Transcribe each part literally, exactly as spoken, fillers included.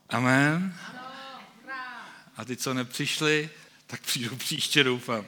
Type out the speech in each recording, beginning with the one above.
Amen. A ty, co nepřišli, tak přijdou příště, doufám.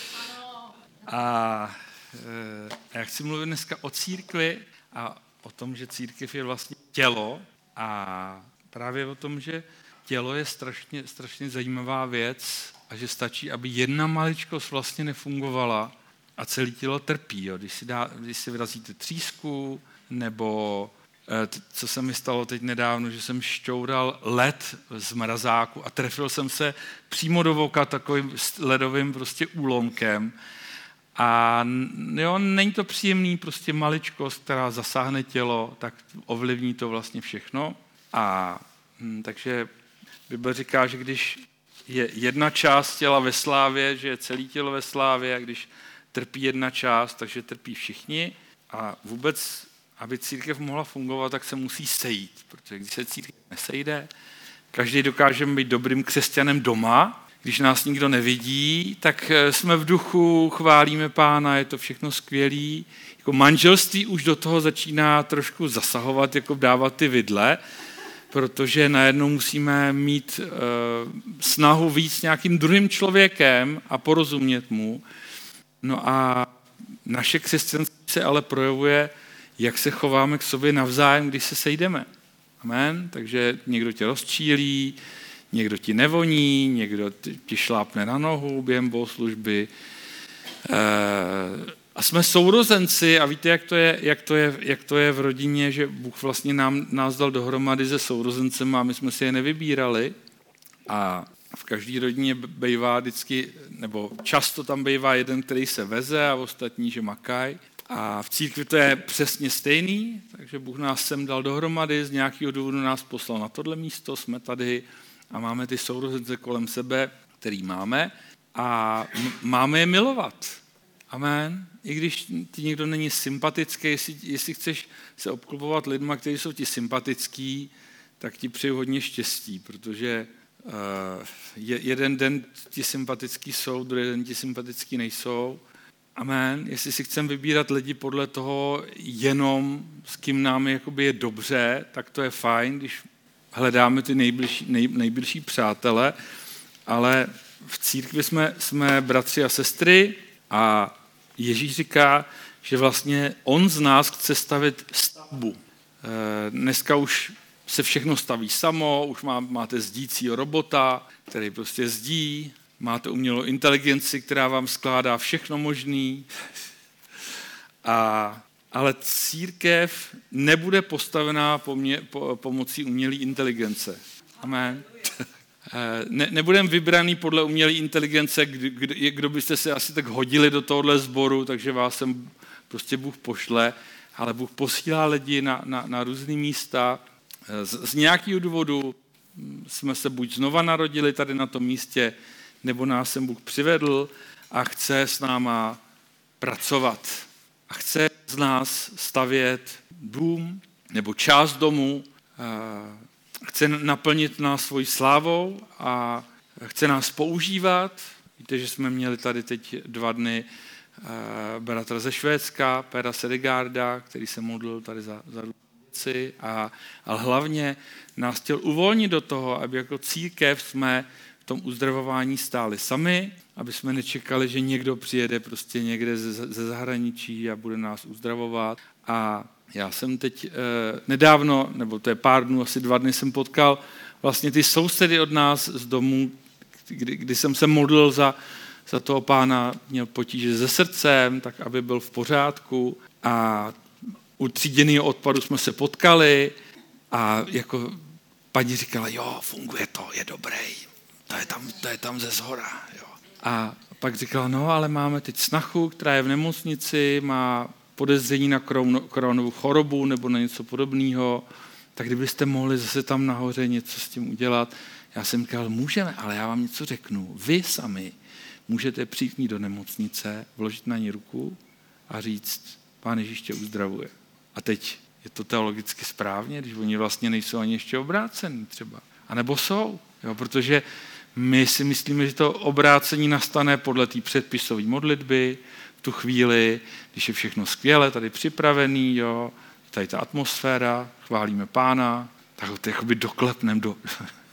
A já chci mluvit dneska o církvi a o tom, že církev je vlastně tělo a právě o tom, že tělo je strašně, strašně zajímavá věc a že stačí, aby jedna maličkost vlastně nefungovala a celé tělo trpí. Jo. Když si, dá, když si vyrazíte třísku, nebo co se mi stalo teď nedávno, že jsem šťoural led z mrazáku a trefil jsem se přímo do voka takovým ledovým prostě úlomkem. A jo, není to příjemný, prostě maličkost, která zasáhne tělo, tak ovlivní to vlastně všechno. A hm, takže Bible říká, že když je jedna část těla ve slávě, že je celé tělo ve slávě, a když trpí jedna část, takže trpí všichni. A vůbec, aby církev mohla fungovat, tak se musí sejít, protože když se církev nesejde, každý dokážeme být dobrým křesťanem doma. Když nás nikdo nevidí, tak jsme v duchu, chválíme Pána, je to všechno skvělý. Jako manželství už do toho začíná trošku zasahovat, jako dávat ty vidle, protože najednou musíme mít e, snahu víc s nějakým druhým člověkem a porozumět mu. No a naše křesťanství se ale projevuje, jak se chováme k sobě navzájem, když se sejdeme. Amen? Takže někdo tě rozčílí, někdo ti nevoní, někdo ti šlápne na nohu během bohoslužby. A jsme sourozenci a víte, jak to je, jak to je, jak to je v rodině, že Bůh vlastně nám, nás dal dohromady se sourozencem a my jsme si je nevybírali. A v každé rodině bývá vždycky, nebo často tam bývá jeden, který se veze a ostatní, že makají. A v církvi to je přesně stejný, takže Bůh nás sem dal dohromady, z nějakého důvodu nás poslal na tohle místo, jsme tady a máme ty sourozence kolem sebe, který máme a m- máme je milovat. Amen. I když ti někdo není sympatický, jestli, jestli chceš se obklopovat lidma, kteří jsou ti sympatický, tak ti přeju hodně štěstí, protože uh, je, jeden den ti sympatický jsou, druhý den ti sympatický nejsou. Amen. Jestli si chceme vybírat lidi podle toho jenom, s kým nám jakoby je dobře, tak to je fajn, když hledáme ty nejbližší, nej, nejbližší přátele, ale v církvi jsme, jsme bratři a sestry a Ježíš říká, že vlastně on z nás chce stavit stavbu. Dneska už se všechno staví samo, už má, máte zdícího robota, který prostě zdí, máte umělou inteligenci, která vám skládá všechno možný. A, ale církev nebude postavená pomě, po, pomocí umělé inteligence. Amen. Ne, nebudeme vybraný podle umělé inteligence, kdo, kdo, kdo byste se asi tak hodili do tohohle sboru, takže vás sem prostě Bůh pošle, ale Bůh posílá lidi na, na, na různý místa. Z, z nějakého důvodu jsme se buď znova narodili tady na tom místě, nebo nás sem Bůh přivedl a chce s náma pracovat. A chce z nás stavět dům nebo část domu, chce naplnit nás svojí slávou a chce nás používat. Víte, že jsme měli tady teď dva dny bratra ze Švédska, Pera Sedegarda, který se modlil tady za, za věci, a, ale hlavně nás chtěl uvolnit do toho, aby jako církev jsme v tom uzdravování stáli sami, aby jsme nečekali, že někdo přijede prostě někde ze, ze zahraničí a bude nás uzdravovat. A já jsem teď eh, nedávno, nebo to je pár dnů, asi dva dny jsem potkal vlastně ty sousedy od nás z domu, kdy, kdy jsem se modlil za, za toho pána, měl potíže se srdcem, tak aby byl v pořádku. A u tříděného odpadu jsme se potkali a jako paní říkala, jo, funguje to, je dobrý, to je tam, to je tam ze zhora. Jo. A pak říkala, no, ale máme teď snachu, která je v nemocnici, má podezření na koronovou chorobu nebo na něco podobného, tak kdybyste mohli zase tam nahoře něco s tím udělat. Já jsem říkal, můžeme, ale já vám něco řeknu. Vy sami můžete přijít do nemocnice, vložit na ní ruku a říct, Pán Ježíš tě uzdravuje. A teď je to teologicky správně, když oni vlastně nejsou ani ještě obrácení třeba. A nebo jsou, jo, protože my si myslíme, že to obrácení nastane podle té předpisové modlitby, v tu chvíli, když je všechno skvěle, tady připravený, jo, tady ta atmosféra, chválíme Pána, tak ho to jakoby doklepneme do...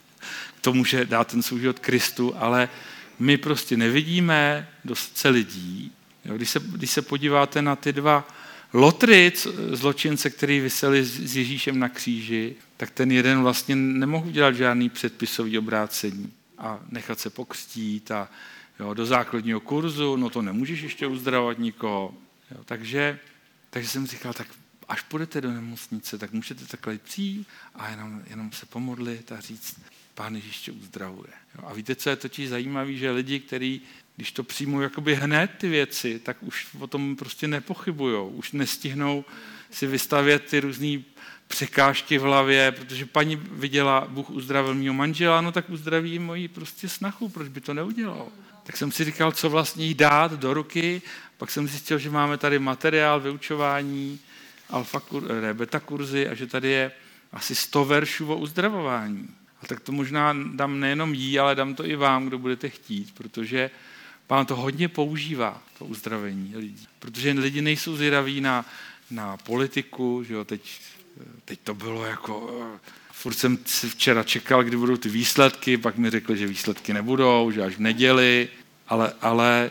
to může dát ten svůj život Kristu, ale my prostě nevidíme dost lidí. Jo, když, se, když se podíváte na ty dva lotry, zločince, který viseli s Ježíšem na kříži, tak ten jeden vlastně nemohl udělat žádný předpisový obrácení a nechat se pokřtít a jo, do základního kurzu, no to nemůžeš ještě uzdravovat nikoho. Jo, takže, takže jsem říkal, tak až půjdete do nemocnice, tak můžete takhle přijít a jenom, jenom se pomodlit a říct, Pán Ježíš tě uzdravuje. Jo, a víte, co je totiž zajímavé, že lidi, kteří, když to přijmou jakoby hned ty věci, tak už o tom prostě nepochybujou. Už nestihnou si vystavět ty různý překážky v hlavě, protože paní viděla, Bůh uzdravil mýho manžela, no tak uzdraví moji prostě snachu, proč by to neudělal. Tak jsem si říkal, co vlastně jí dát do ruky, pak jsem zjistil, že máme tady materiál, vyučování, alfa, ne, beta kurzy a že tady je asi sto veršů o uzdravování. A tak to možná dám nejenom jí, ale dám to i vám, kdo budete chtít, protože Pán to hodně používá, to uzdravení lidí. Protože lidi nejsou zvědaví na, na politiku, že jo, teď, teď to bylo jako... Furt jsem si včera čekal, kdy budou ty výsledky, pak mi řekli, že výsledky nebudou, že až v neděli, ale, ale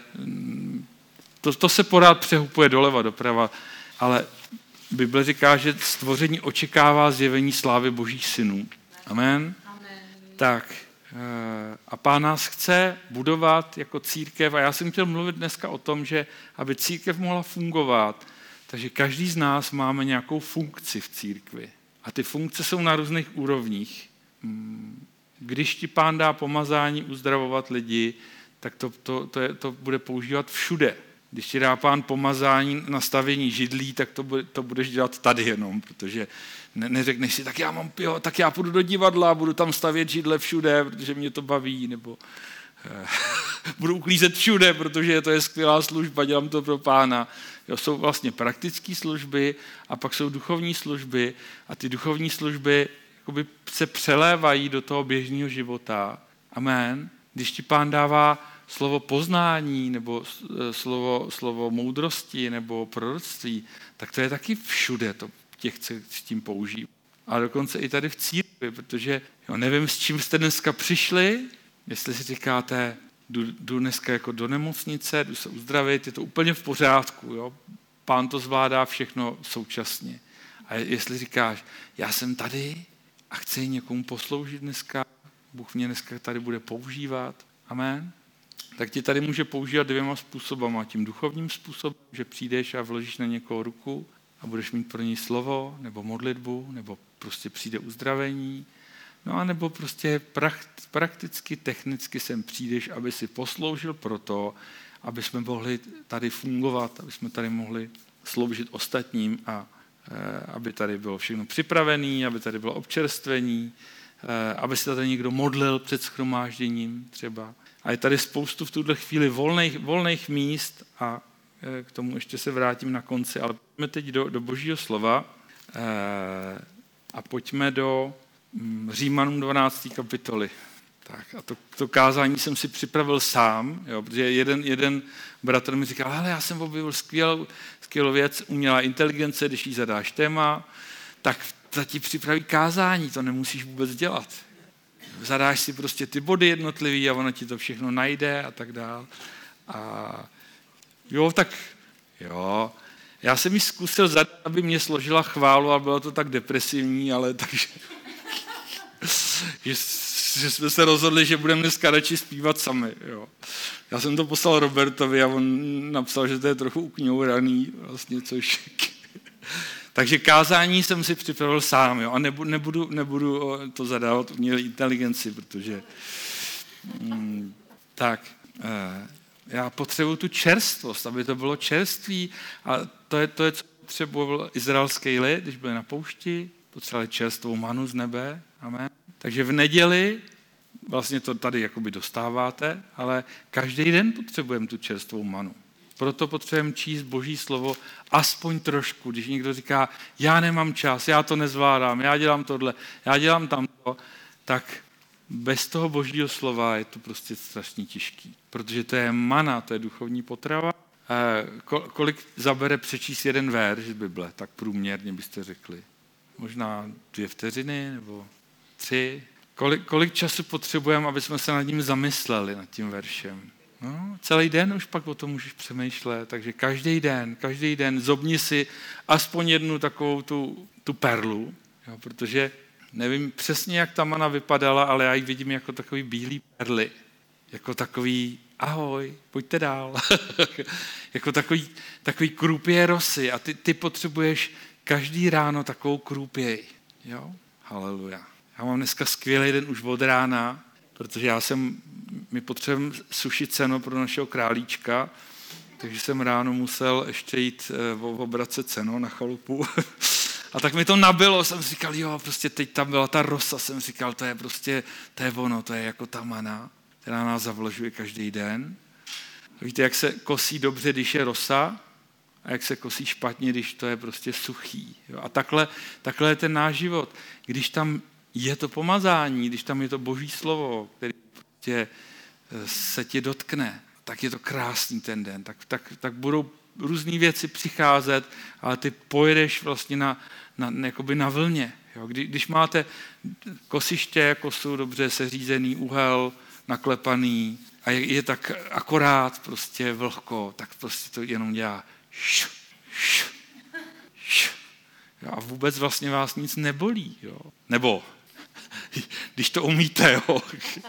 to, to se pořád přehupuje doleva, doprava, ale Bible říká, že stvoření očekává zjevení slávy Božích synů. Amen? Amen. Tak a Pán nás chce budovat jako církev a já jsem chtěl mluvit dneska o tom, že aby církev mohla fungovat, takže každý z nás máme nějakou funkci v církvi. A ty funkce jsou na různých úrovních. Když ti Pán dá pomazání uzdravovat lidi, tak to, to, to, je, to bude používat všude. Když ti dá Pán pomazání na stavění židlí, tak to, bude, to budeš dělat tady jenom, protože ne, neřekneš si, tak já mám, jo, tak já půjdu do divadla, budu tam stavět židle všude, protože mě to baví, nebo eh, budu uklízet všude, protože to je skvělá služba, dělám to pro Pána. Jo, jsou vlastně praktické služby a pak jsou duchovní služby a ty duchovní služby jakoby se přelévají do toho běžného života. Amen. Když ti Pán dává slovo poznání nebo slovo, slovo moudrosti nebo proroctví, tak to je taky všude, to tě chce s tím použít. A dokonce i tady v církvi, protože jo, nevím, s čím jste dneska přišli, jestli si říkáte, jdu, jdu dneska jako do nemocnice, jdu se uzdravit, je to úplně v pořádku, jo? Pán to zvládá všechno současně. A jestli říkáš, já jsem tady a chci někomu posloužit dneska, Bůh mě dneska tady bude používat, amen, tak ti tady může používat dvěma způsobama. Tím duchovním způsobem, že přijdeš a vložíš na někoho ruku a budeš mít pro něj slovo, nebo modlitbu, nebo prostě přijde uzdravení, no a nebo prostě prakticky, technicky sem přijdeš, aby si posloužil proto, aby jsme mohli tady fungovat, aby jsme tady mohli sloužit ostatním a e, aby tady bylo všechno připravené, aby tady bylo občerstvení, e, aby se tady někdo modlil před shromážděním třeba. A je tady spoustu v tuhle chvíli volných, volných míst a e, k tomu ještě se vrátím na konci, ale pojďme teď do, do Božího slova e, a pojďme do mm, Římanům dvanácté kapitoly. Tak a to, to kázání jsem si připravil sám, jo, protože jeden, jeden bratr mi říkal, hele, já jsem objevil skvělou, skvělou věc, umělá inteligence, když jí zadáš téma, tak ta ti připraví kázání, to nemusíš vůbec dělat. Zadáš si prostě ty body jednotlivý a ona ti to všechno najde a tak dál. A jo, tak jo, já jsem ji zkusil zadat, aby mě složila chválu a bylo to tak depresivní, ale takže... že, že jsme se rozhodli, že budeme dneska radši zpívat sami. Jo. Já jsem to poslal Robertovi a on napsal, že to je trochu ukňouraný, vlastně, což... Takže kázání jsem si připravil sám, jo, a nebudu, nebudu, nebudu to zadávat umělé inteligenci, protože... Mm, tak, eh, já potřebuju tu čerstvost, aby to bylo čerství a to je, to je co potřeboval izraelský lid, když byli na poušti, potřebovali čerstvou manu z nebe, amen. Takže v neděli, vlastně to tady jakoby dostáváte, ale každý den potřebujeme tu čerstvou manu. Proto potřebujeme číst Boží slovo aspoň trošku. Když někdo říká, já nemám čas, já to nezvládám, já dělám tohle, já dělám tamto, tak bez toho Božího slova je to prostě strašně těžký. Protože to je mana, to je duchovní potrava. Kolik zabere přečíst jeden verš z Bible, tak průměrně byste řekli. Možná dvě vteřiny, nebo tři. Kolik, kolik času potřebujeme, aby jsme se nad ním zamysleli, nad tím veršem? No, celý den už pak o tom můžeš přemýšlet, takže každý den, každý den zobni si aspoň jednu takovou tu, tu perlu, jo, protože nevím přesně, jak ta mana vypadala, ale já ji vidím jako takový bílý perly, jako takový ahoj, pojďte dál, jako takový, takový krůpě rosy a ty, ty potřebuješ každý ráno takovou krůpěj, jo, haleluja. Já mám dneska skvělý den už od rána, protože já jsem, my potřebujeme sušit seno pro našeho králíčka, takže jsem ráno musel ještě jít obracet seno na chalupu. A tak mi to nabilo, jsem říkal, jo, prostě teď tam byla ta rosa, jsem říkal, to je prostě, to je ono, to je jako ta mana, která nás zavlažuje každý den. Víte, jak se kosí dobře, když je rosa, a jak se kosí špatně, když to je prostě suchý. Jo? A takhle, takhle je ten náš život. Když tam je to pomazání, když tam je to Boží slovo, který prostě se tě dotkne, tak je to krásný ten den. Tak, tak, tak budou různé věci přicházet, ale ty pojedeš vlastně na, na, jakoby na vlně. Jo? Kdy, když máte kosiště, kosu dobře seřízený, úhel, naklepaný a je, je tak akorát prostě vlhko, tak prostě to jenom dělá š, š, š. Jo? A vůbec vlastně vás nic nebolí. Jo? Nebo když to umíte, jo.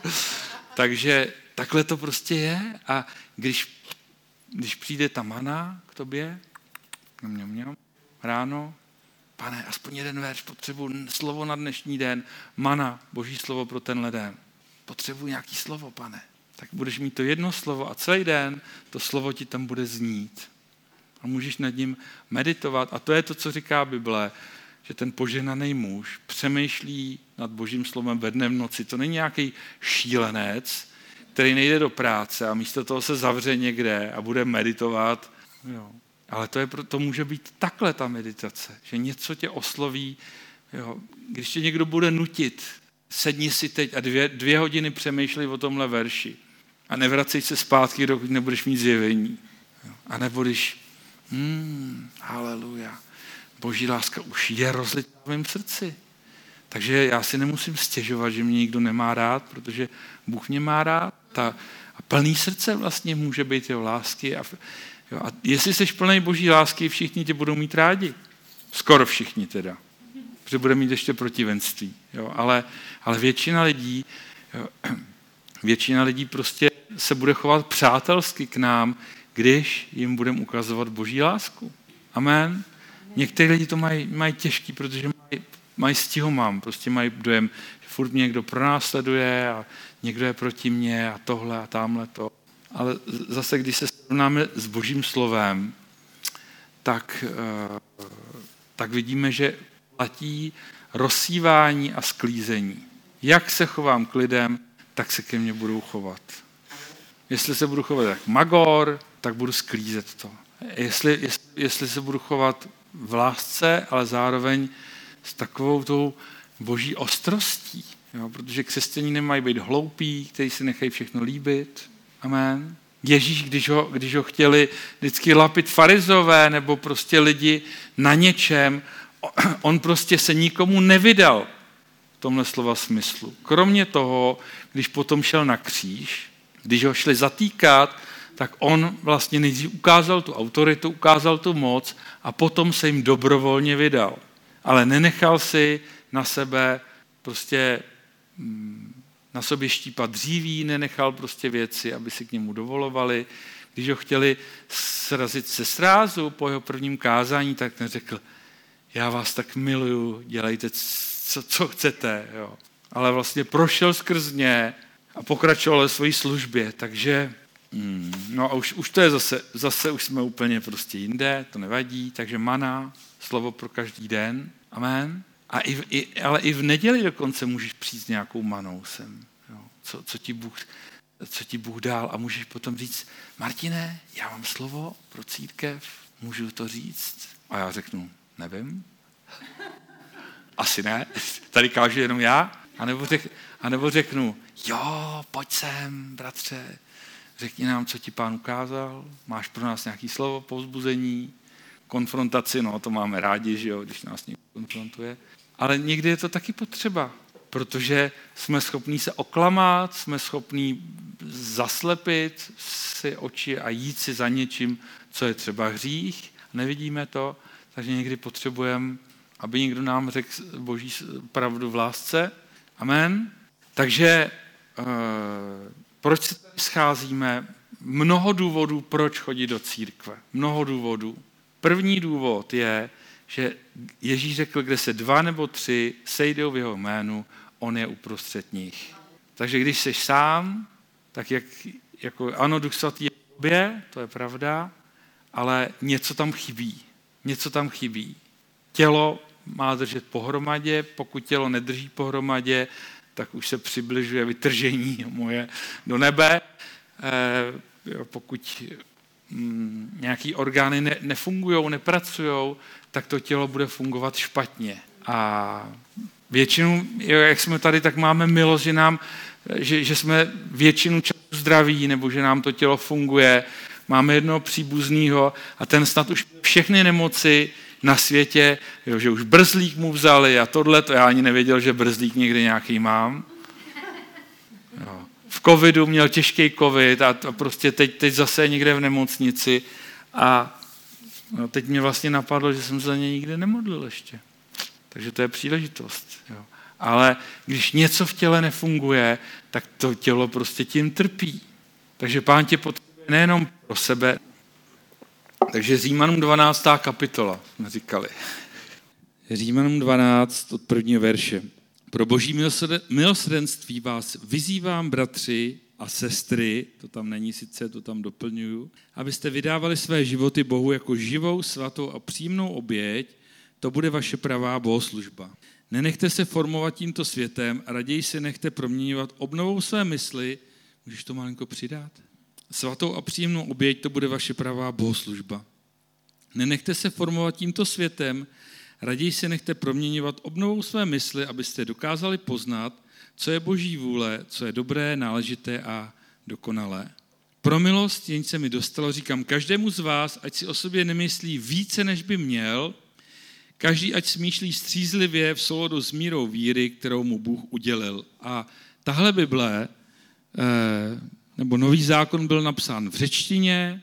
Takže takhle to prostě je a když, když přijde ta mana k tobě, mňam, mňam, mňam, ráno, pane, aspoň jeden verš, potřebuji slovo na dnešní den, mana, Boží slovo pro tenhle den. Potřebuji nějaký slovo, pane. Tak budeš mít to jedno slovo a celý den to slovo ti tam bude znít. A můžeš nad ním meditovat a to je to, co říká Bible, že ten požehnaný muž přemýšlí nad Božím slovem ve dne v noci. To není nějaký šílenec, který nejde do práce a místo toho se zavře někde a bude meditovat. Jo. Ale to, je, to může být takhle ta meditace, že něco tě osloví. Jo. Když tě někdo bude nutit, sedni si teď a dvě, dvě hodiny přemýšlej o tomhle verši a nevracej se zpátky, dokud nebudeš mít zjevení. Jo. A nebo když, hmm, haleluja, Boží láska už je rozlitá v mém srdci. Takže já si nemusím stěžovat, že mě nikdo nemá rád, protože Bůh mě má rád. Ta, a plný srdce vlastně může být jeho lásky. A, jo, a jestli jsi plný Boží lásky, všichni tě budou mít rádi. Skoro všichni teda. Protože bude mít ještě protivenství. Jo, ale, ale většina lidí, jo, většina lidí prostě se bude chovat přátelsky k nám, když jim budeme ukazovat Boží lásku. Amen. Někteří lidi to mají, mají těžký, protože mají, mají stihomám, prostě mají dojem, že furt mě někdo pronásleduje a někdo je proti mně a tohle a tamhle to. Ale zase, když se srovnáme s Božím slovem, tak, tak vidíme, že platí rozsívání a sklízení. Jak se chovám k lidem, tak se ke mně budou chovat. Jestli se budu chovat jak magor, tak budu sklízet to. Jestli, jestli, jestli se budu chovat v lásce, ale zároveň s takovou tou Boží ostrostí. Jo? Protože křesťané nemají být hloupí, kteří si nechají všechno líbit. Amen. Ježíš, když ho, když ho chtěli vždycky lapit farizové nebo prostě lidi na něčem, on prostě se nikomu nevydal v tomhle slova smyslu. Kromě toho, když potom šel na kříž, když ho šli zatýkat, tak on vlastně nejdřív ukázal tu autoritu, ukázal tu moc a potom se jim dobrovolně vydal. Ale nenechal si na sebe prostě na sobě štípat dříví, nenechal prostě věci, aby si k němu dovolovali. Když ho chtěli srazit se srázu po jeho prvním kázání, tak neřekl, já vás tak miluju, dělejte, co, co chcete. Jo. Ale vlastně prošel skrz ně a pokračoval ve své službě, takže Hmm, no a už, už to je zase, zase už jsme úplně prostě jinde, to nevadí, takže mana, slovo pro každý den, amen. A i, i, ale i v neděli dokonce můžeš přijít s nějakou manou sem, jo. Co, co, ti Bůh, co ti Bůh dal a můžeš potom říct, Martine, já mám slovo pro církev, můžu to říct? A já řeknu, nevím. Asi ne, tady kážu jenom já. A nebo, řek, a nebo řeknu, jo, pojď sem, bratře, řekni nám, co ti Pán ukázal, máš pro nás nějaké slovo, povzbuzení, konfrontaci, no to máme rádi, že jo, když nás někdo konfrontuje. Ale někdy je to taky potřeba. protože jsme schopní se oklamat, jsme schopní zaslepit si oči a jít si za něčím, co je třeba hřích. Nevidíme to, takže někdy potřebujeme, aby někdo nám řekl boží pravdu v lásce. Amen. Takže uh, proč se tady scházíme? Mnoho důvodů, proč chodit do církve. Mnoho důvodů. První důvod je, že Ježíš řekl, kde se dva nebo tři sejdou v jeho jménu, on je uprostřed nich. Takže když jsi sám, tak jak, jako, ano, Duch Svatý je v tobě, to je pravda, ale něco tam chybí. Něco tam chybí. Tělo má držet pohromadě, pokud tělo nedrží pohromadě, tak už se přibližuje vytržení moje do nebe. E, pokud mm, nějaký orgány ne, nefungují, nepracují, tak to tělo bude fungovat špatně. A většinou, jak jsme tady, tak máme milost, že, nám, že, že jsme většinu času zdraví, nebo že nám to tělo funguje. Máme jednoho příbuzného a ten snad už všechny nemoci na světě, jo, že už brzlík mu vzali a tohle, to já ani nevěděl, že brzlík někde nějaký mám. Jo. V covidu měl těžký covid a to prostě teď, teď zase je někde v nemocnici a no, teď mě vlastně napadlo, že jsem se za ně nikdy nemodlil ještě. Takže to je příležitost. Jo. Ale když něco v těle nefunguje, tak to tělo prostě tím trpí. Takže Pán tě potřebuje nejenom pro sebe. Takže Římanům dvanáctá kapitola, jsme říkali. Římanům dvanáct od prvního verše. Pro boží milosrdenství vás vyzývám, bratři a sestry, to tam není sice, to tam doplňuju, abyste vydávali své životy Bohu jako živou, svatou a příjemnou oběť, to bude vaše pravá bohoslužba. Nenechte se formovat tímto světem a raději se nechte proměňovat obnovou své mysli. Můžeš to malinko přidat? Svatou a příjemnou oběť, to bude vaše pravá bohoslužba. Nenechte se formovat tímto světem, raději se nechte proměňovat obnovou své mysli, abyste dokázali poznat, co je boží vůle, co je dobré, náležité a dokonalé. Pro milost, jen se mi dostalo, říkám každému z vás, ať si o sobě nemyslí více, než by měl, každý ať smýšlí střízlivě v souladu s mírou víry, kterou mu Bůh udělil. A tahle Bible, nebo Nový zákon byl napsán v řečtině,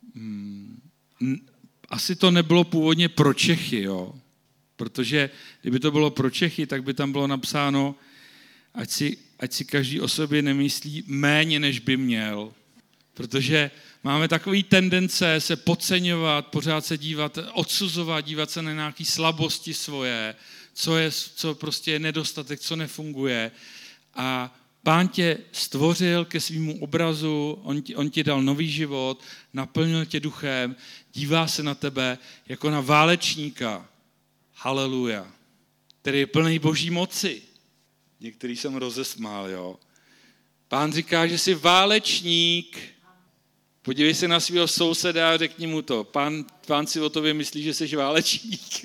asi to nebylo původně pro Čechy, jo? Protože kdyby to bylo pro Čechy, tak by tam bylo napsáno, ať si, ať si každý o sobě nemyslí méně, než by měl. Protože máme takový tendence se podceňovat, pořád se dívat, odsuzovat, dívat se na nějaké slabosti svoje, co je, co prostě je nedostatek, co nefunguje. A Pán tě stvořil ke svému obrazu, on ti, on ti dal nový život, naplnil tě duchem, dívá se na tebe jako na válečníka. Haleluja. Který je plný boží moci. Některý jsem rozesmál, jo. Pán říká, že jsi válečník. Podívej se na svého souseda a řekni mu to. Pán, pán si o tobě myslí, že jsi válečník.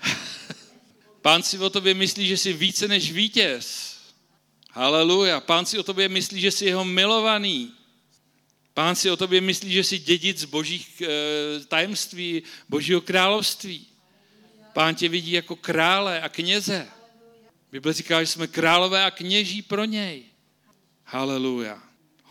Pán si o tobě myslí, že jsi více než vítěz. Haleluja. Pán si o tobě myslí, že jsi jeho milovaný. Pán si o tobě myslí, že jsi dědic božích e, tajemství, božího království. Pán tě vidí jako krále a kněze. Bible říká, že jsme králové a kněží pro něj. Haleluja.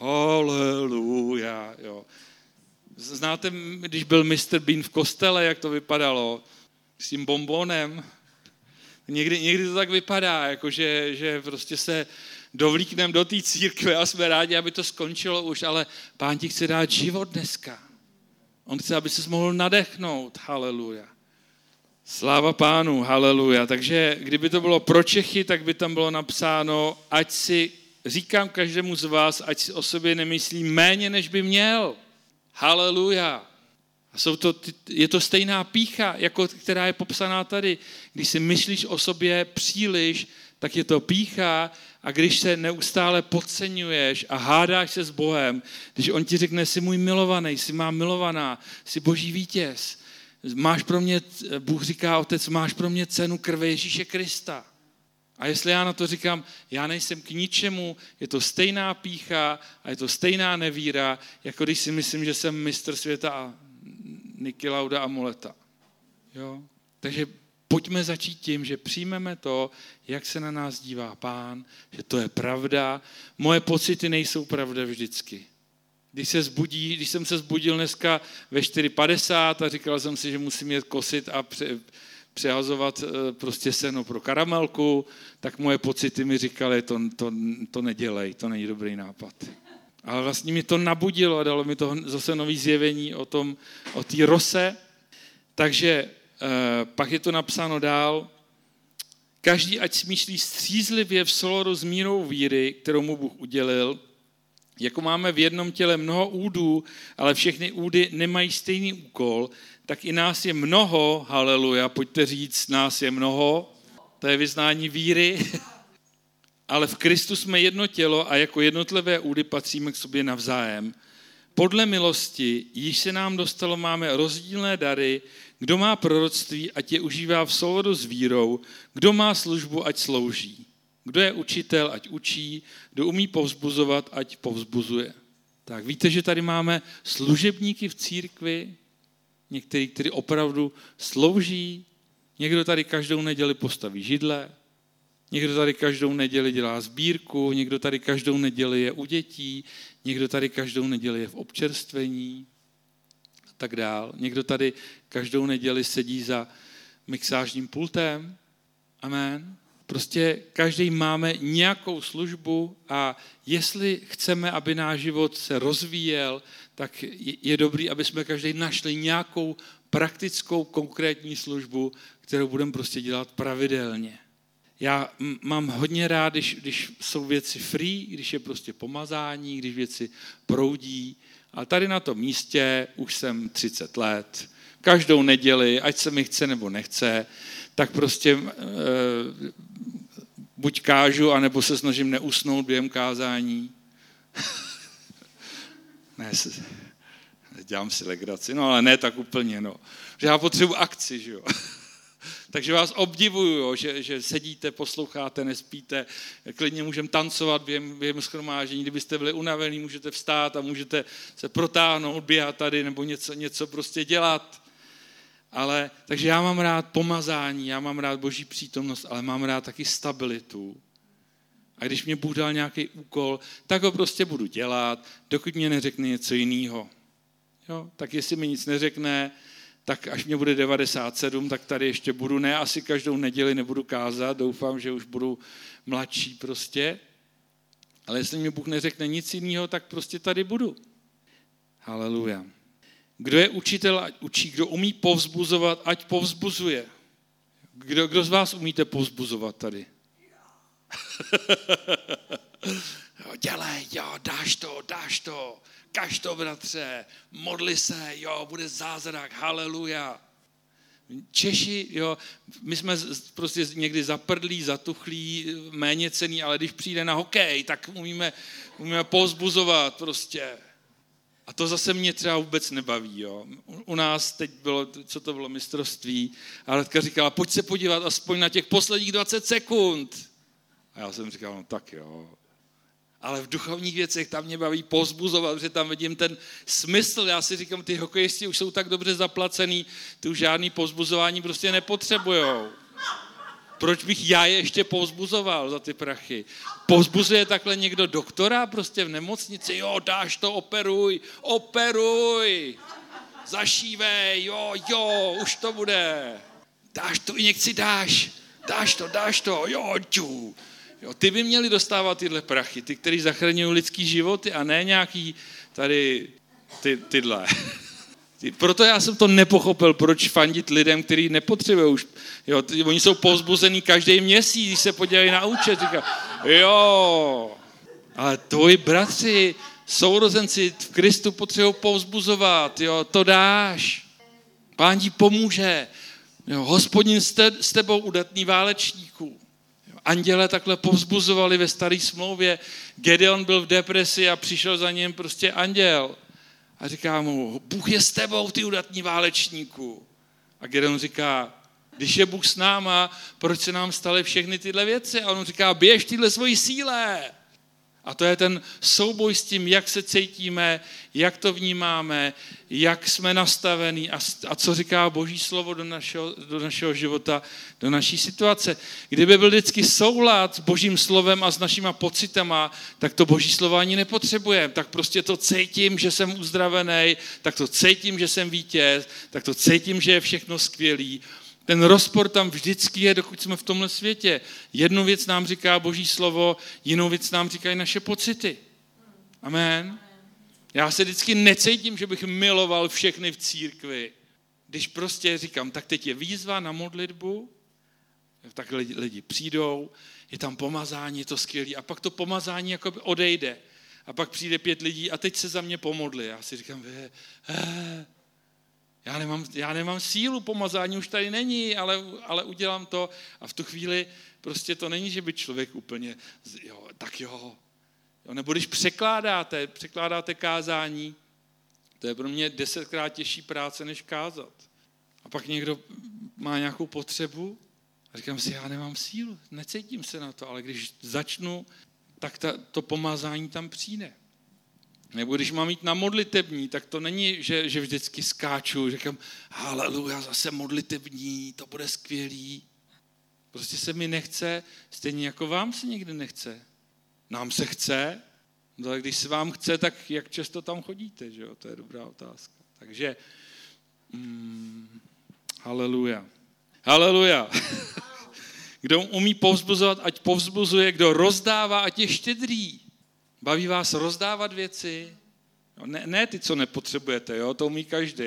Haleluja. Jo. Znáte, když byl mister Bean v kostele, jak to vypadalo? S tím bonbonem. Někdy, někdy to tak vypadá, jako že, že prostě se dovlíkneme do té církve a jsme rádi, aby to skončilo už, ale Pán ti chce dát život dneska. On chce, aby ses mohl nadechnout. Haleluja. Sláva Pánu, haleluja. Takže kdyby to bylo pro Čechy, tak by tam bylo napsáno, ať si, říkám každému z vás, ať si o sobě nemyslí méně, než by měl. Haleluja. A jsou to, je to stejná pýcha, jako která je popsaná tady. Když si myslíš o sobě příliš, tak je to pýcha, a když se neustále podceňuješ a hádáš se s Bohem, když on ti řekne, jsi můj milovaný, jsi má milovaná, jsi boží vítěz, máš pro mě, Bůh říká, otec, máš pro mě cenu krve Ježíše Krista. A jestli já na to říkám, já nejsem k ničemu, je to stejná pýcha a je to stejná nevíra, jako když si myslím, že jsem mistr světa a Niki Lauda amuleta. Jo? Takže pojďme začít tím, že přijmeme to, jak se na nás dívá Pán, že to je pravda. Moje pocity nejsou pravda vždycky. Když, se zbudí, když jsem se zbudil dneska ve čtyři padesát a říkal jsem si, že musím jet kosit a pře, přehazovat prostě seno pro karamelku, tak moje pocity mi říkaly, to, to, to nedělej, to není dobrý nápad. Ale vlastně mi to nabudilo a dalo mi to zase nový zjevení o tom, o té rose. Takže eh, pak je to napsáno dál. Každý ať smýšlí střízlivě v souladu s mírou víry, kterou mu Bůh udělil. Jako máme v jednom těle mnoho údů, ale všechny údy nemají stejný úkol, tak i nás je mnoho, haleluja, pojďte říct, nás je mnoho, to je vyznání víry, ale v Kristu jsme jedno tělo a jako jednotlivé údy patříme k sobě navzájem. Podle milosti, již se nám dostalo, máme rozdílné dary, kdo má proroctví, ať je užívá v souladu s vírou, kdo má službu, ať slouží. Kdo je učitel, ať učí, kdo umí povzbuzovat, ať povzbuzuje. Tak víte, že tady máme služebníky v církvi, někteří, kteří opravdu slouží, někdo tady každou neděli postaví židle, někdo tady každou neděli dělá sbírku, někdo tady každou neděli je u dětí, někdo tady každou neděli je v občerstvení a tak dál. Někdo tady každou neděli sedí za mixážním pultem. Amen. Prostě každý máme nějakou službu a jestli chceme, aby náš život se rozvíjel, tak je dobrý, aby jsme každý našli nějakou praktickou, konkrétní službu, kterou budeme prostě dělat pravidelně. Já mám hodně rád, když, když jsou věci free, když je prostě pomazání, když věci proudí. A tady na tom místě už jsem třicet let. Každou neděli, ať se mi chce nebo nechce, tak prostě e, buď kážu, anebo se snažím neusnout během kázání. ne, dělám si legraci, no ale ne tak úplně, no. Že já potřebuji akci, že jo. Takže vás obdivuju, jo, že, že sedíte, posloucháte, nespíte, klidně můžeme tancovat během, během shromáždění, kdybyste byli unavení, můžete vstát a můžete se protáhnout, běhat tady nebo něco, něco prostě dělat. Ale, takže já mám rád pomazání, já mám rád Boží přítomnost, ale mám rád taky stabilitu. A když mě Bůh dal nějaký úkol, tak ho prostě budu dělat, dokud mě neřekne něco jiného. Jo, tak jestli mi nic neřekne, tak až mě bude devadesát sedm, tak tady ještě budu. Ne, asi každou neděli nebudu kázat, doufám, že už budu mladší prostě. Ale jestli mě Bůh neřekne nic jiného, tak prostě tady budu. Haleluja. Kdo je učitel, ať učí, kdo umí povzbuzovat, ať povzbuzuje. Kdo, kdo z vás umíte povzbuzovat tady? jo, dělej, jo, dáš to, dáš to, kaž to, bratře, modli se, jo, bude zázrak, haleluja. Češi, jo, my jsme prostě někdy zaprdlí, zatuchlí, méně cenný, ale když přijde na hokej, tak umíme, umíme povzbuzovat prostě. A to zase mě třeba vůbec nebaví. Jo. U nás teď bylo, co to bylo, mistrovství, a Radka říkala, pojď se podívat aspoň na těch posledních dvacet sekund. A já jsem říkal, no tak jo. Ale v duchovních věcech tam mě baví povzbuzovat, protože tam vidím ten smysl. Já si říkám, ty hokejisti už jsou tak dobře zaplacený, ty už žádný povzbuzování prostě nepotřebujou. Proč bych já je ještě povzbuzoval za ty prachy? Povzbuzuje takhle někdo doktora prostě v nemocnici? Jo, dáš to, operuj, operuj, zašívej, jo, jo, už to bude. Dáš tu injekci, dáš, dáš to, dáš to, jo, čů. Jo, ty by měli dostávat tyhle prachy, ty, kteří zachraňují lidský životy a ne nějaký tady ty, tyhle. Proto já jsem to nepochopil, proč fandit lidem, kteří nepotřebují už. Jo, oni jsou povzbuzený každý měsíc, když se podívají na účet, říká, jo, ale tvoji bratři, sourozenci v Kristu potřebují povzbuzovat, jo, to dáš. Pán ti pomůže. Jo, Hospodin s tebou, udatný válečníků. Anděle takhle povzbuzovali ve staré smlouvě. Gedeon byl v depresi a přišel za ním prostě anděl. A říká mu, Bůh je s tebou, ty udatní válečníku. A Gedeon říká, když je Bůh s náma, proč se nám staly všechny tyhle věci? A on říká, běž tyhle svojí síle. A to je ten souboj s tím, jak se cítíme, jak to vnímáme, jak jsme nastavení a, a co říká Boží slovo do našeho, do našeho života, do naší situace. Kdyby byl vždycky soulad s Božím slovem a s našima pocitama, tak to Boží slovo ani nepotřebujeme. Tak prostě to cítím, že jsem uzdravený, tak to cítím, že jsem vítěz, tak to cítím, že je všechno skvělý. Ten rozpor tam vždycky je, dokud jsme v tomhle světě. Jednu věc nám říká Boží slovo, jinou věc nám říkají naše pocity. Amen. Já se vždycky necítím, že bych miloval všechny v církvi. Když prostě říkám, tak teď je výzva na modlitbu, tak lidi, lidi přijdou, je tam pomazání, je to skvělý, a pak to pomazání jakoby odejde. A pak přijde pět lidí a teď se za mě pomodli. Já si říkám, eh, eh, Já nemám, já nemám sílu, pomazání už tady není, ale, ale udělám to. A v tu chvíli prostě to není, že by člověk úplně, jo, tak jo. jo. Nebo když překládáte, překládáte kázání, to je pro mě desetkrát těžší práce, než kázat. A pak někdo má nějakou potřebu a říkám si, já nemám sílu, necítím se na to, ale když začnu, tak ta, to pomazání tam přijde. Nebo když mám jít na modlitební, tak to není, že, že vždycky skáču, říkám, haleluja, zase modlitební, to bude skvělý. Prostě se mi nechce, stejně jako vám se nikdy nechce. Nám se chce, ale když se vám chce, tak jak často tam chodíte, že jo? To je dobrá otázka. Takže, mm, haleluja. Haleluja. Kdo umí povzbuzovat, ať povzbuzuje, kdo rozdává, ať je štědrý. Baví vás rozdávat věci? No, ne, ne ty, co nepotřebujete, jo? To umí každý.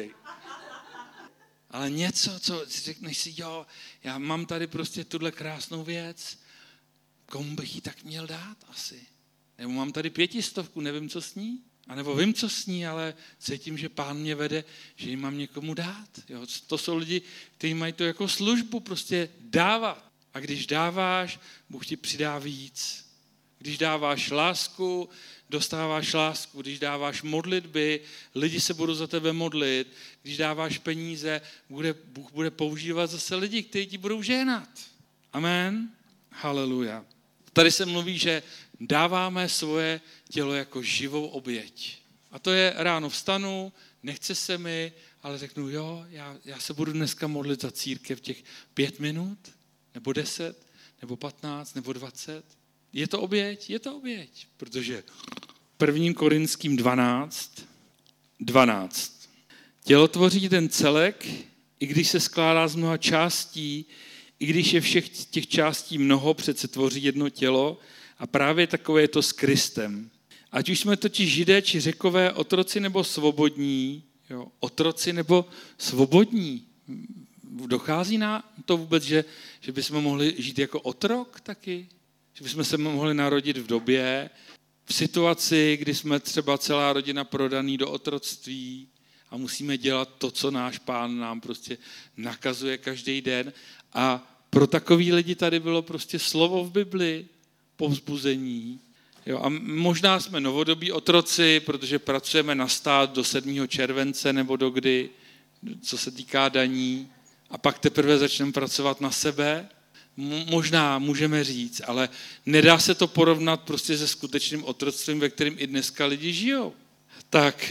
Ale něco, co řekneš si, jo, já mám tady prostě tuhle krásnou věc, komu bych ji tak měl dát asi? Nebo mám tady pětistovku, nevím, co s ní? A nebo vím, co s ní, ale cítím, že Pán mě vede, že ji mám někomu dát. Jo? To jsou lidi, kteří mají to jako službu, prostě dávat. A když dáváš, Bůh ti přidá víc. Když dáváš lásku, dostáváš lásku. Když dáváš modlitby, lidi se budou za tebe modlit. Když dáváš peníze, bude, Bůh bude používat zase lidi, kteří ti budou žehnat. Amen. Haleluja. Tady se mluví, že dáváme svoje tělo jako živou oběť. A to je ráno vstanu, nechce se mi, ale řeknu, jo, já, já se budu dneska modlit za církev těch pět minut, nebo deset, nebo patnáct, nebo dvacet. Je to oběť? Je to oběť, protože prvním Korinským dvanáct, dvanáct. Tělo tvoří ten celek, i když se skládá z mnoha částí, i když je všech těch částí mnoho, přece tvoří jedno tělo, a právě takové je to s Kristem. Ať už jsme totiž Židé či Řekové, otroci nebo svobodní, jo, otroci nebo svobodní. Dochází na to vůbec, že, že bychom mohli žít jako otrok taky? Že bychom se mohli narodit v době, v situaci, kdy jsme třeba celá rodina prodaný do otroctví a musíme dělat to, co náš Pán nám prostě nakazuje každý den. A pro takový lidi tady bylo prostě slovo v Bibli, povzbuzení. Jo, a možná jsme novodobí otroci, protože pracujeme na stát do sedmého července nebo do kdy, co se týká daní, a pak teprve začneme pracovat na sebe. Možná můžeme říct, ale nedá se to porovnat prostě se skutečným otroctvím, ve kterém i dneska lidi žijou. Tak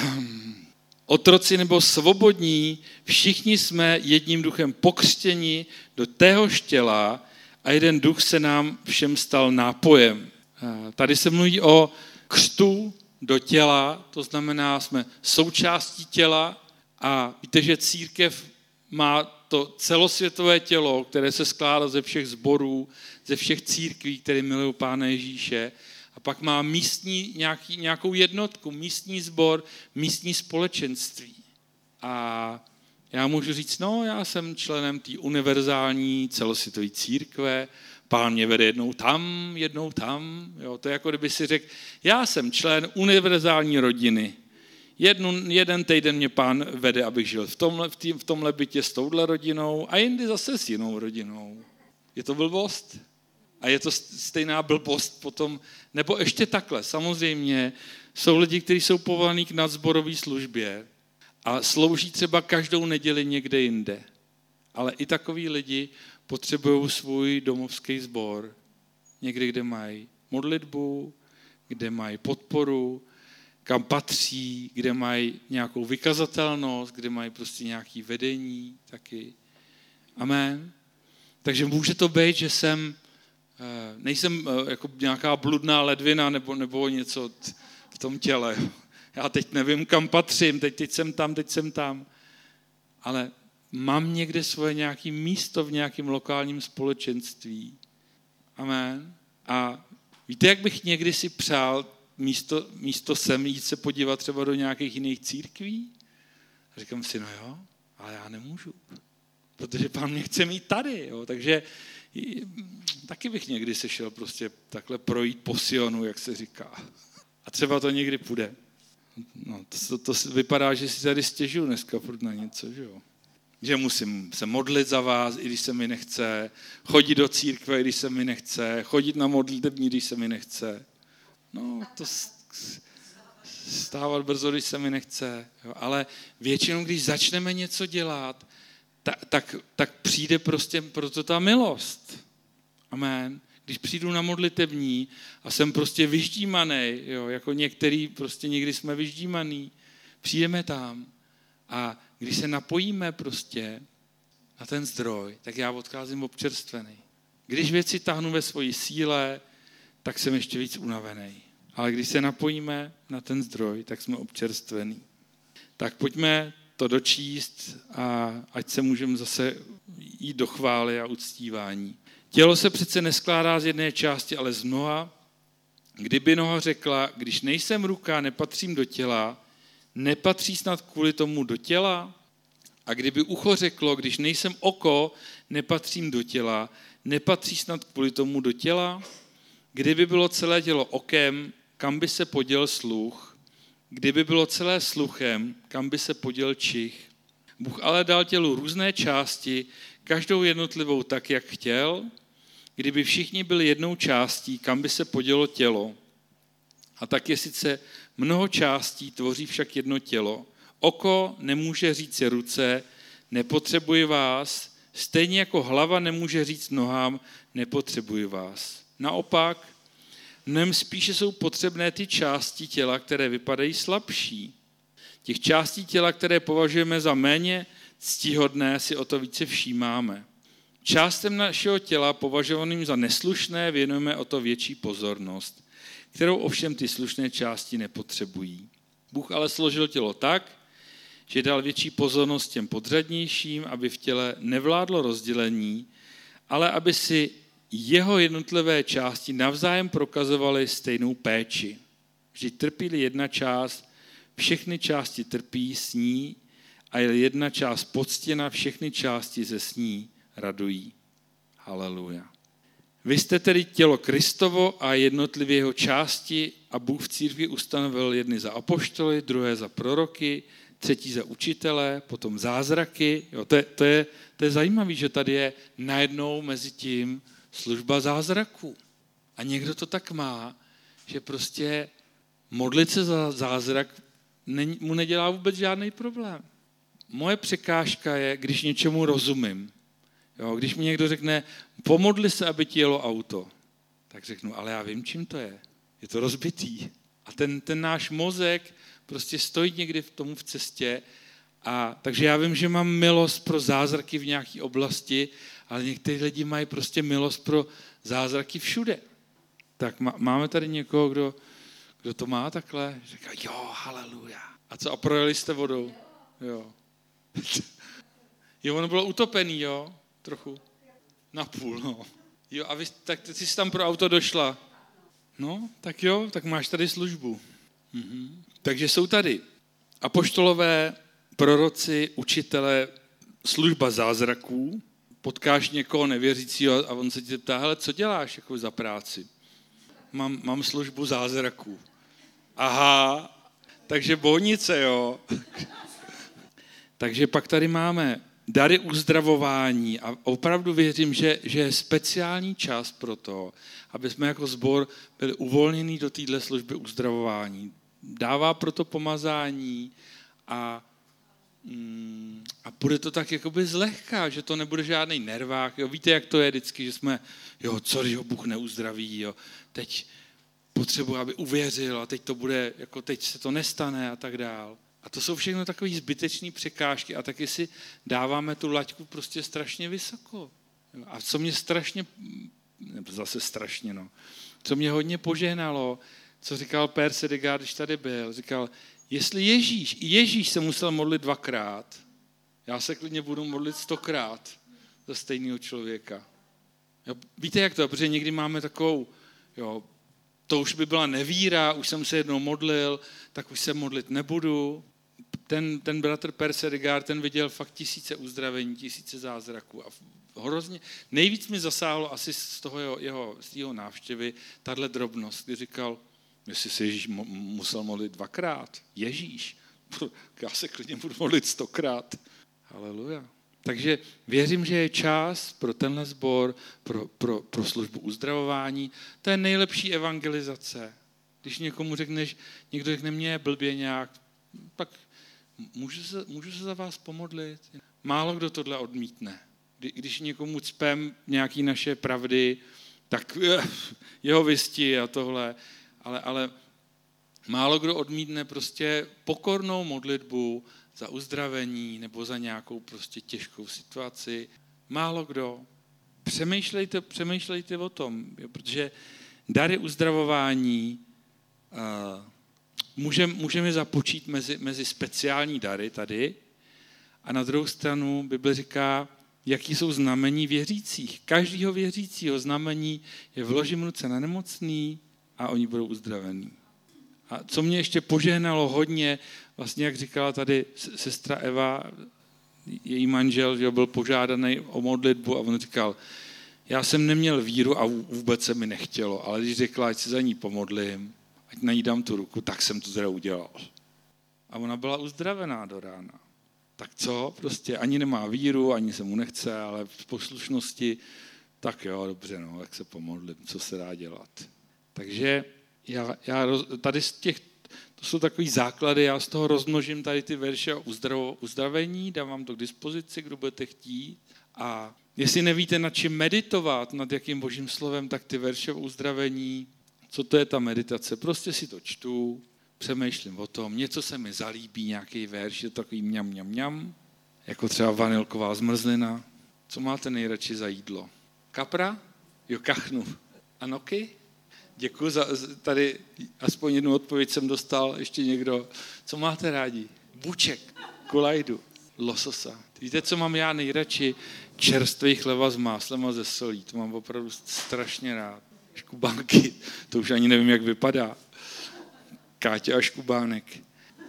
otroci nebo svobodní, všichni jsme jedním duchem pokřtěni do téhož těla a jeden duch se nám všem stal nápojem. Tady se mluví o křtu do těla, to znamená, jsme součástí těla a víte, že církev má to celosvětové tělo, které se skládá ze všech sborů, ze všech církví, které milují Pána Ježíše, a pak má místní nějaký, nějakou jednotku, místní sbor, místní společenství. A já můžu říct, no, já jsem členem té univerzální celosvětové církve, Pán mě vede jednou tam, jednou tam. Jo, to je jako kdyby si řekl, já jsem člen univerzální rodiny. Jednu, jeden týden mě Pán vede, abych žil v tomhle, v, tý, v tomhle bytě s touhle rodinou a jindy zase s jinou rodinou. Je to blbost? A je to stejná blbost potom, nebo ještě takhle. Samozřejmě jsou lidi, kteří jsou povolaní k nadzborové službě a slouží třeba každou neděli někde jinde. Ale i takoví lidi potřebují svůj domovský sbor, někde, kde mají modlitbu, kde mají podporu, kam patří, kde mají nějakou vykazatelnost, kde mají prostě nějaké vedení taky. Amen. Takže může to být, že jsem, nejsem jako nějaká bludná ledvina nebo, nebo něco v tom těle. Já teď nevím, kam patřím, teď, teď jsem tam, teď jsem tam. Ale mám někde svoje nějaké místo v nějakém lokálním společenství. Amen. A víte, jak bych někdy si přál místo, místo sem jít se podívat třeba do nějakých jiných církví? A říkám si, no jo, ale já nemůžu. Protože Pán mě chce mít tady. Jo. Takže taky bych někdy se šel prostě takhle projít po Sionu, jak se říká. A třeba to někdy půjde. No, to, to, to vypadá, že si tady stěžuju dneska furt na něco, že jo. Že musím se modlit za vás, i když se mi nechce, chodit do církve, i když se mi nechce, chodit na modlitební, když se mi nechce. No, to stávat brzo, když se mi nechce. Jo. Ale většinou, když začneme něco dělat, tak, tak, tak přijde prostě proto ta milost. Amen. Když přijdu na modlitební a jsem prostě vyždímaný, jo, jako některý, prostě někdy jsme vyždímaný, přijdeme tam a když se napojíme prostě na ten zdroj, tak já odcházím občerstvený. Když věci tahnu ve svoji síle, tak jsem ještě víc unavený. Ale když se napojíme na ten zdroj, tak jsme občerstvení. Tak pojďme to dočíst a ať se můžeme zase jít do chvály a uctívání. Tělo se přece neskládá z jedné části, ale z mnoha. Kdyby noha řekla, když nejsem ruka, nepatřím do těla, nepatří snad kvůli tomu do těla? A kdyby ucho řeklo, když nejsem oko, nepatřím do těla, nepatří snad kvůli tomu do těla? Kdyby bylo celé tělo okem, kam by se poděl sluch? Kdyby bylo celé sluchem, kam by se poděl čich? Bůh ale dal tělu různé části, každou jednotlivou tak, jak chtěl. Kdyby všichni byli jednou částí, kam by se podělo tělo? A tak je sice mnoho částí, tvoří však jedno tělo. Oko nemůže říct ruce, nepotřebuji vás, stejně jako hlava nemůže říct nohám, nepotřebuji vás. Naopak, mnohem spíše jsou potřebné ty části těla, které vypadají slabší. Těch částí těla, které považujeme za méně ctihodné, si o to více všímáme. Částem našeho těla, považovaným za neslušné, věnujeme o to větší pozornost, kterou ovšem ty slušné části nepotřebují. Bůh ale složil tělo tak, že dal větší pozornost těm podřadnějším, aby v těle nevládlo rozdělení, ale aby si jeho jednotlivé části navzájem prokazovaly stejnou péči. Vždyť trpí-li jedna část, všechny části trpí s ní, a je jedna část poctěna, všechny části se s ní radují. Haleluja. Vy jste tedy tělo Kristovo a jednotlivě jeho části a Bůh v církvi ustanovil jedny za apoštoly, druhé za proroky, třetí za učitele, potom zázraky. Jo, to je, to je, to je zajímavé, že tady je najednou mezi tím služba zázraků. A někdo to tak má, že prostě modlit se za zázrak mu nedělá vůbec žádný problém. Moje překážka je, když něčemu rozumím. Jo, když mi někdo řekne, pomodli se, aby ti jelo auto, tak řeknu, ale já vím, čím to je. Je to rozbitý. A ten, ten náš mozek prostě stojí někdy v tomu v cestě. A, takže já vím, že mám milost pro zázraky v nějaké oblasti, ale někteří lidi mají prostě milost pro zázraky všude. Tak má, máme tady někoho, kdo, kdo to má takhle? Říká, jo, haleluja. A co, a projeli jste vodou? Jo. Jo, ono bylo utopený, jo? Trochu. Napůl, no. Jo, a vy, tak ty jsi tam pro auto došla. No, tak jo, tak máš tady službu. Mhm. Takže jsou tady apoštolové, proroci, učitelé, služba zázraků. Potkáš někoho nevěřícího a on se tě ptá, hele, co děláš jako za práci? Mám, mám službu zázraků. Aha, takže bohnice, jo. Takže pak tady máme dary uzdravování a opravdu věřím, že, že je speciální čas pro to, aby jsme jako sbor byli uvolněni do téhle služby uzdravování. Dává proto pomazání a, mm, a bude to tak jakoby zlehka, že to nebude žádný nervák. Jo. Víte, jak to je vždycky, že jsme, jo, co když ho Bůh neuzdraví, jo. Teď potřebuji, aby uvěřil a teď to bude, jako teď se to nestane a tak dál. A to jsou všechno takové zbytečné překážky a taky si dáváme tu laťku prostě strašně vysoko. A co mě strašně, nebo zase strašně, no, co mě hodně požehnalo, co říkal Pér Sedegard, když tady byl, říkal, jestli Ježíš, Ježíš se musel modlit dvakrát, já se klidně budu modlit stokrát za stejného člověka. Jo, víte, jak to? Protože někdy máme takovou, jo, to už by byla nevíra, už jsem se jednou modlil, tak už se modlit nebudu. Ten, ten bratr Pér Sedegard, ten viděl fakt tisíce uzdravení, tisíce zázraků. A hrozně, nejvíc mi zasáhlo asi z toho jeho, jeho, z jeho návštěvy tahle drobnost, kdy říkal, jestli se Ježíš mo- musel modlit dvakrát. Ježíš, já se klidně budu modlit stokrát. Haleluja. Takže věřím, že je čas pro tenhle sbor, pro, pro, pro službu uzdravování. To je nejlepší evangelizace. Když někomu řekneš, někdo řekne mě je blbě nějak, pak můžu se, můžu se za vás pomodlit. Málo kdo tohle odmítne. Když někomu cpem nějaký naše pravdy, tak jeho visti a tohle, ale, ale málo kdo odmítne prostě pokornou modlitbu za uzdravení nebo za nějakou prostě těžkou situaci. Málo kdo. Přemýšlejte, přemýšlejte o tom, jo, protože dary uzdravování uh, můžeme můžeme započít mezi, mezi speciální dary tady a na druhou stranu Bible říká, jaký jsou znamení věřících. Každýho věřícího znamení je vložím ruce na nemocný a oni budou uzdravení. A co mě ještě požehnalo hodně, vlastně jak říkala tady sestra Eva, její manžel, že byl požádaný o modlitbu a on říkal, já jsem neměl víru a vůbec se mi nechtělo, ale když řekla, ať se za ní pomodlím, ať na ní dám tu ruku, tak jsem to teda udělal. A ona byla uzdravená do rána. Tak co? Prostě ani nemá víru, ani se mu nechce, ale v poslušnosti, tak jo, dobře, no, jak se pomodlím, co se dá dělat. Takže já, já tady z těch, to jsou takový základy, já z toho rozmnožím tady ty verše o uzdravo, uzdravení, dám vám to k dispozici, kdo budete chtít. A jestli nevíte, nad čím meditovat, nad jakým božím slovem, tak ty verše o uzdravení, co to je ta meditace? Prostě si to čtu, přemýšlím o tom, něco se mi zalíbí, nějaký verš, je to takový mňam, mňam, mňam, jako třeba vanilková zmrzlina. Co máte nejradši za jídlo? Kapra? Jo, kachnu. A noky? Děkuji za tady, aspoň jednu odpověď jsem dostal, ještě někdo. Co máte rádi? Buček, kulajdu, lososa. Víte, co mám já nejradši? Čerstvý chleba s máslem a ze solí. To mám opravdu strašně rád. Škubánky, to už ani nevím, jak vypadá. Káťa a škubánek.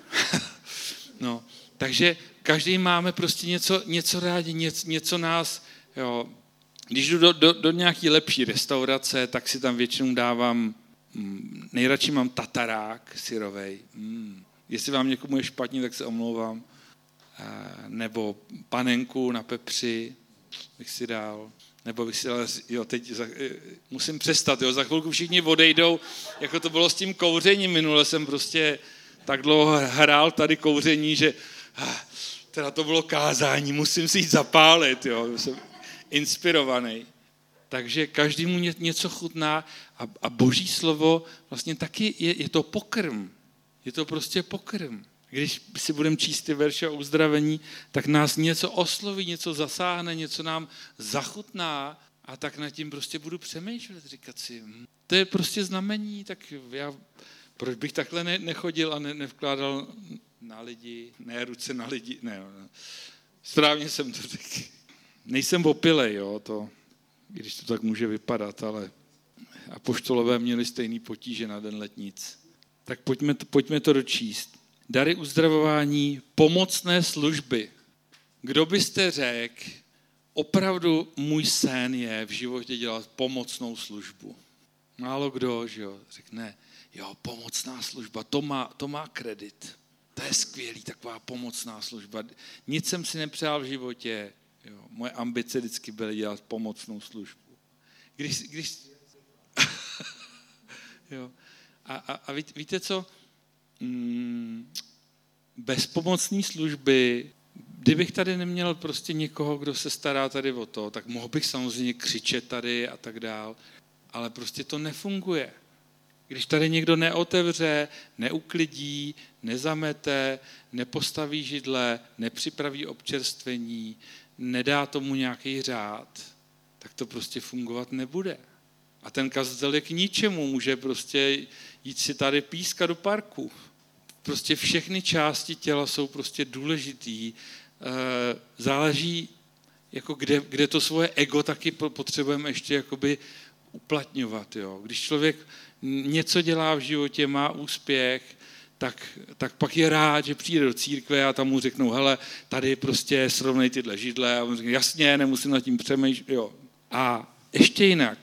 No, takže každý máme prostě něco, něco rádi, něco, něco nás, jo. Když jdu do, do, do nějaký lepší restaurace, tak si tam většinou dávám, mm, nejradši mám tatarák syrovej. Mm. Jestli vám někomu je špatně, tak se omlouvám. E, nebo panenku na pepři bych si dal. Nebo bych si dal, jo, teď za, musím přestat, jo, za chvilku všichni odejdou, jako to bylo s tím kouřením. Minule jsem prostě tak dlouho hrál tady kouření, že teda to bylo kázání, musím si jít zapálit, jo, jsem inspirovaný. Takže každému něco chutná a, a boží slovo vlastně taky je, je to pokrm. Je to prostě pokrm. Když si budeme číst ty verše o uzdravení, tak nás něco osloví, něco zasáhne, něco nám zachutná a tak nad tím prostě budu přemýšlet, říkat si, hm, to je prostě znamení, tak já, proč bych takhle ne, nechodil a ne, nevkládal na lidi, ne ruce na lidi, ne, ne. Správně jsem to řekl. Nejsem opilej, jo, to, když to tak může vypadat, ale apoštolové měli stejný potíže na den letnic. Tak pojďme to, pojďme to dočíst. Dary uzdravování, pomocné služby. Kdo byste řekl, opravdu můj sen je v životě dělat pomocnou službu. Málo kdo, že jo, řekne, jo, pomocná služba, to má, to má kredit. To je skvělý, taková pomocná služba. Nic jsem si nepřál v životě. Jo, moje ambice vždycky byly dělat pomocnou službu. Když, když... jo. A, a, a ví, víte co? Mm, bez pomocné služby, kdybych tady neměl prostě někoho, kdo se stará tady o to, tak mohl bych samozřejmě křičet tady a tak dál, ale prostě to nefunguje. Když tady někdo neotevře, neuklidí, nezamete, nepostaví židle, nepřipraví občerstvení, nedá tomu nějaký řád, tak to prostě fungovat nebude. A ten kazatel je k ničemu, může prostě jít si tady pískat do parku. Prostě všechny části těla jsou prostě důležitý. Záleží, jako kde, kde to svoje ego taky potřebujeme ještě jakoby uplatňovat. Jo. Když člověk něco dělá v životě, má úspěch, tak, tak pak je rád, že přijde do církve a tam mu řeknou, hele, tady prostě srovnej tyhle židle a on řekne, jasně, nemusím nad tím přemýšlet. Jo. A ještě jinak,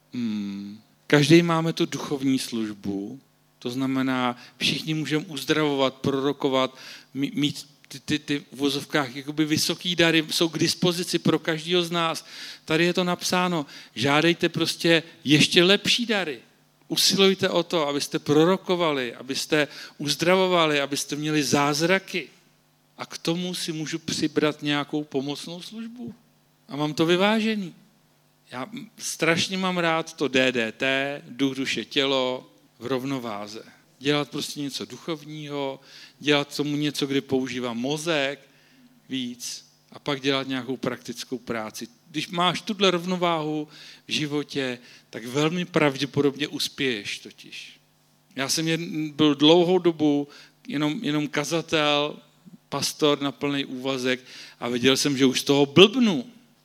hmm, každý máme tu duchovní službu, to znamená, všichni můžeme uzdravovat, prorokovat, mít ty, ty, ty v vozovkách jakoby vysoký dary, jsou k dispozici pro každého z nás. Tady je to napsáno, žádejte prostě ještě lepší dary. Usilujte o to, abyste prorokovali, abyste uzdravovali, abyste měli zázraky. A k tomu si můžu přibrat nějakou pomocnou službu. A mám to vyvážený. Já strašně mám rád to D D T, duch, duše, tělo v rovnováze. Dělat prostě něco duchovního, dělat tomu něco, kdy používám mozek víc a pak dělat nějakou praktickou práci. Když máš tuhle rovnováhu v životě, tak velmi pravděpodobně uspěješ totiž. Já jsem jen, byl dlouhou dobu jenom, jenom kazatel, pastor na plný úvazek a viděl jsem, že už z toho blbnu.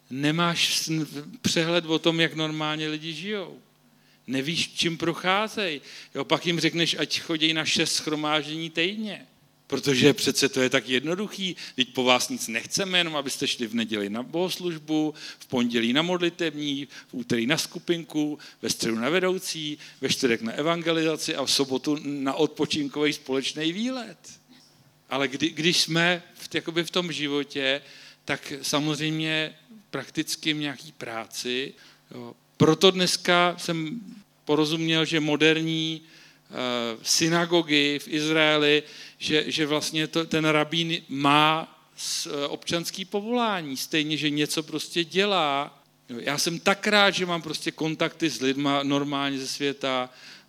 Nemáš přehled o tom, jak normálně lidi žijou. Nevíš, čím procházejí. Jo, pak jim řekneš, ať chodí na šest shromáždění týdně. Protože přece to je tak jednoduchý. Teď po vás nic nechceme, jenom abyste šli v neděli na bohoslužbu, v pondělí na modlitební, v úterý na skupinku, ve středu na vedoucí, ve čtvrtek na evangelizaci a v sobotu na odpočinkový společný výlet. Ale kdy, když jsme v, jakoby v tom životě, tak samozřejmě prakticky v nějaký práci. Jo. Proto dneska jsem porozuměl, že moderní uh, synagogy v Izraeli, že, že vlastně to, ten rabín má občanský povolání, stejně, že něco prostě dělá. Jo. Já jsem tak rád, že mám prostě kontakty s lidma normálně ze světa,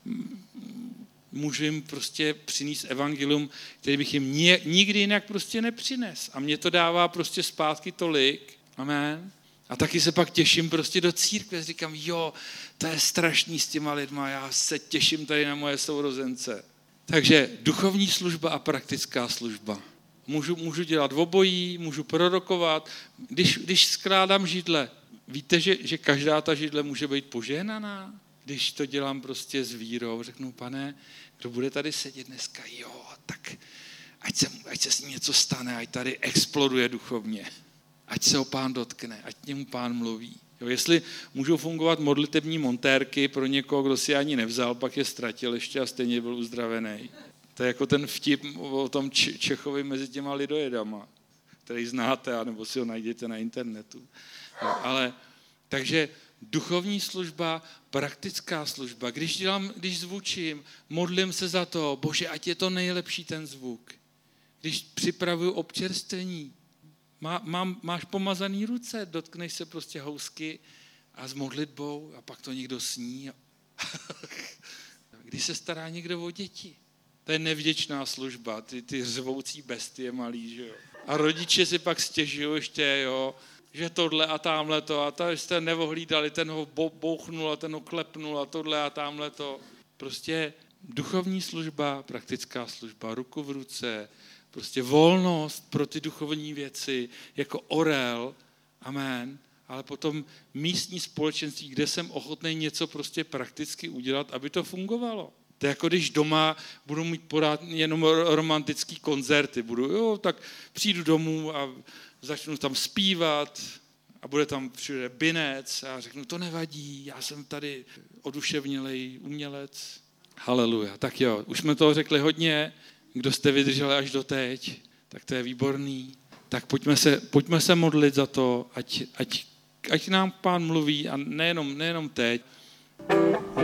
můžu jim prostě přinést evangelium, který bych jim nikdy jinak prostě nepřines. A mě to dává prostě zpátky tolik. Amen. A taky se pak těším prostě do církve. Říkám, jo, to je strašný s těma lidma, já se těším tady na moje sourozence. Takže duchovní služba a praktická služba. Můžu, můžu dělat obojí, můžu prorokovat. Když, když skládám židle, víte, že, že každá ta židle může být požehnaná? Když to dělám prostě s vírou, řeknu, pane, kdo bude tady sedět dneska? Jo, tak ať se, ať se s ním něco stane, ať tady exploduje duchovně. Ať se ho pán dotkne, ať němu pán mluví. Jo, jestli můžou fungovat modlitební montérky pro někoho, kdo si ani nevzal, pak je ztratil ještě a stejně byl uzdravený. To je jako ten vtip o tom Čechovi mezi těma lidojedama, který znáte, anebo si ho najděte na internetu. Jo, ale takže duchovní služba, praktická služba. Když dělám, když zvučím, modlím se za to, Bože, ať je to nejlepší ten zvuk. Když připravuju občerstvení, má, mám, máš pomazaný ruce, dotkneš se prostě housky a s modlitbou a pak to někdo sní. Když se stará někdo o děti, to je nevděčná služba, ty, ty řvoucí bestie malý, že jo. A rodiče si pak stěžují ještě, jo, že tohle a támhle to a to jste neohlídali, ten ho bouchnul a ten ho klepnul a tohle a támhle to. Prostě duchovní služba, praktická služba, ruku v ruce, prostě volnost pro ty duchovní věci, jako orel, amen, ale potom místní společenství, kde jsem ochotný něco prostě prakticky udělat, aby to fungovalo. To je jako když doma budu mít pořád jenom romantický koncerty, budu, jo, tak přijdu domů a začnu tam zpívat a bude tam všude binec a řeknu, to nevadí, já jsem tady oduševnělej umělec. Haleluja. Tak jo, už jsme toho řekli hodně, kdo jste vydrželi až doteď, tak to je výborný. Tak pojďme se, pojďme se modlit za to, ať, ať, ať nám pán mluví a nejenom, nejenom teď.